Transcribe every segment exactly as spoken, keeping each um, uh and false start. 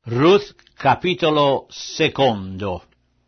Ruth, capitolo secondo.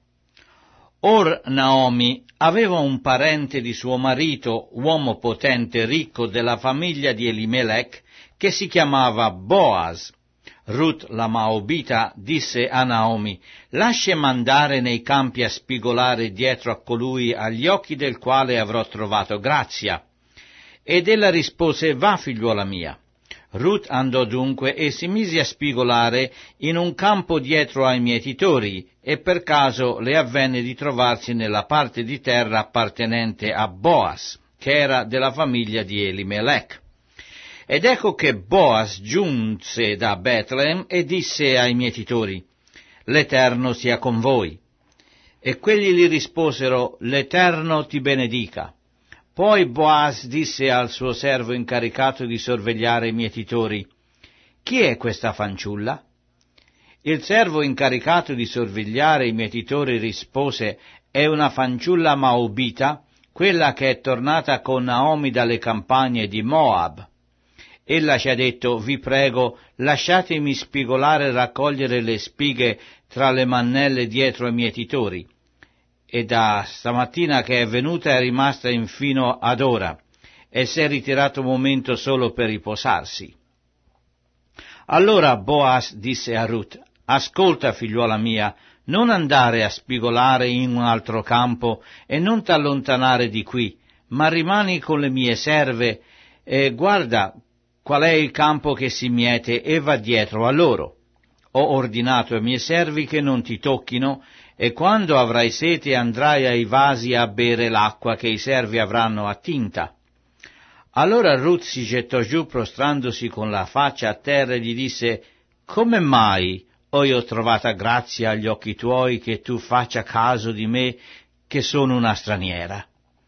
Or Naomi aveva un parente di suo marito, uomo potente e ricco della famiglia di Elimelech, che si chiamava Boaz. Ruth la Moabita disse a Naomi: lascia mandare nei campi a spigolare dietro a colui agli occhi del quale avrò trovato grazia. Ed ella rispose: va, figliuola mia. Ruth andò dunque e si mise a spigolare in un campo dietro ai mietitori, e per caso le avvenne di trovarsi nella parte di terra appartenente a Boaz, che era della famiglia di Elimelech. Ed ecco che Boaz giunse da Betlem e disse ai mietitori: l'Eterno sia con voi. E quelli gli risposero: l'Eterno ti benedica. Poi Boaz disse al suo servo incaricato di sorvegliare i mietitori: chi è questa fanciulla? Il servo incaricato di sorvegliare i mietitori rispose: è una fanciulla Moabita, quella che è tornata con Naomi dalle campagne di Moab. Ella ci ha detto: vi prego, lasciatemi spigolare e raccogliere le spighe tra le mannelle dietro ai mietitori. E da stamattina che è venuta è rimasta infino ad ora, e si è ritirato un momento solo per riposarsi. Allora Boaz disse a Ruth: ascolta, figliuola mia, non andare a spigolare in un altro campo e non t'allontanare di qui, ma rimani con le mie serve e guarda qual è il campo che si miete e va dietro a loro. Ho ordinato ai miei servi che non ti tocchino, e quando avrai sete andrai ai vasi a bere l'acqua che i servi avranno attinta. Allora Ruth si gettò giù prostrandosi con la faccia a terra e gli disse: come mai ho io trovata grazia agli occhi tuoi che tu faccia caso di me che sono una straniera?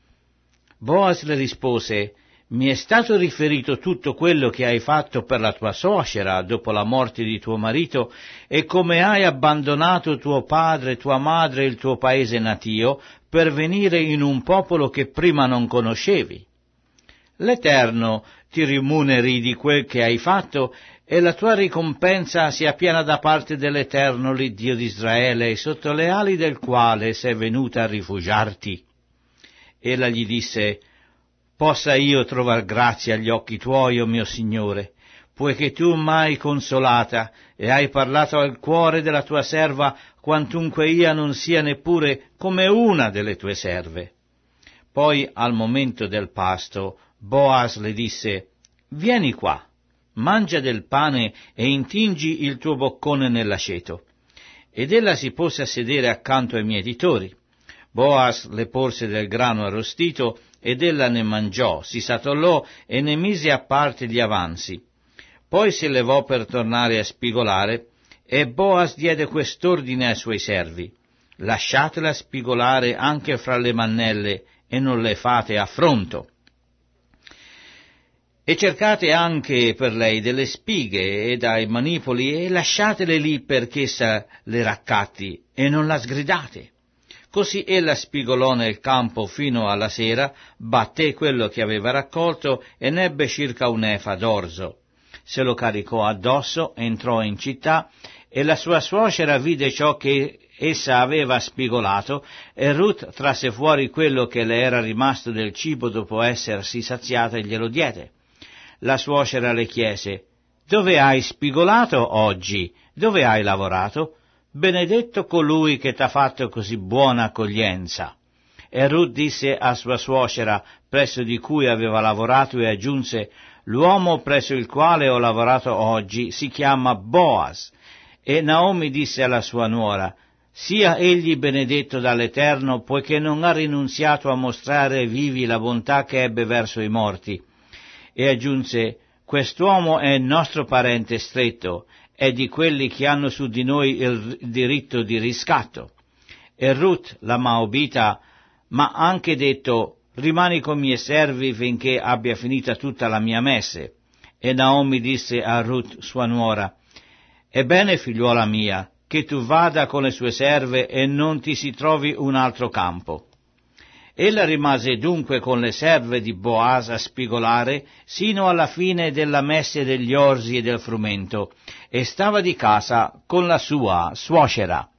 Boaz le rispose: mi è stato riferito tutto quello che hai fatto per la tua suocera dopo la morte di tuo marito, e come hai abbandonato tuo padre, tua madre e il tuo paese natio per venire in un popolo che prima non conoscevi. L'Eterno ti rimuneri di quel che hai fatto, e la tua ricompensa sia piena da parte dell'Eterno, l'Iddio di Israele, sotto le ali del quale sei venuta a rifugiarti. Ella gli disse: possa io trovar grazia agli occhi tuoi, o mio Signore, poiché tu m'hai consolata e hai parlato al cuore della tua serva, quantunque io non sia neppure come una delle tue serve. Poi, al momento del pasto, Boaz le disse: vieni qua, mangia del pane e intingi il tuo boccone nell'aceto. Ed ella si pose a sedere accanto ai mietitori. Boaz le porse del grano arrostito, ed ella ne mangiò, si satollò e ne mise a parte gli avanzi. Poi si levò per tornare a spigolare, e Boaz diede quest'ordine ai suoi servi: lasciatela spigolare anche fra le mannelle, e non le fate affronto. E cercate anche per lei delle spighe e dai manipoli, e lasciatele lì perché essa le raccatti, e non la sgridate. Così ella spigolò nel campo fino alla sera, batté quello che aveva raccolto e n'ebbe circa un'efa d'orzo. Se lo caricò addosso, entrò in città, e la sua suocera vide ciò che essa aveva spigolato, e Ruth trasse fuori quello che le era rimasto del cibo dopo essersi saziata e glielo diede. La suocera le chiese: dove hai spigolato oggi? Dove hai lavorato? Benedetto colui che t'ha fatto così buona accoglienza. E Ruth disse a sua suocera, presso di cui aveva lavorato, e aggiunse: l'uomo presso il quale ho lavorato oggi si chiama Boaz. E Naomi disse alla sua nuora: sia egli benedetto dall'Eterno, poiché non ha rinunziato a mostrare ai vivi la bontà che ebbe verso i morti. E aggiunse: quest'uomo è il nostro parente stretto, è di quelli che hanno su di noi il diritto di riscatto. E Ruth, la Moabita, m'ha anche detto: rimani con i miei servi finché abbia finita tutta la mia messe. E Naomi disse a Ruth, sua nuora: ebbene, figliuola mia, che tu vada con le sue serve e non ti si trovi un altro campo. Ella rimase dunque con le serve di Boaz a spigolare sino alla fine della messe degli orsi e del frumento, e stava di casa con la sua suocera.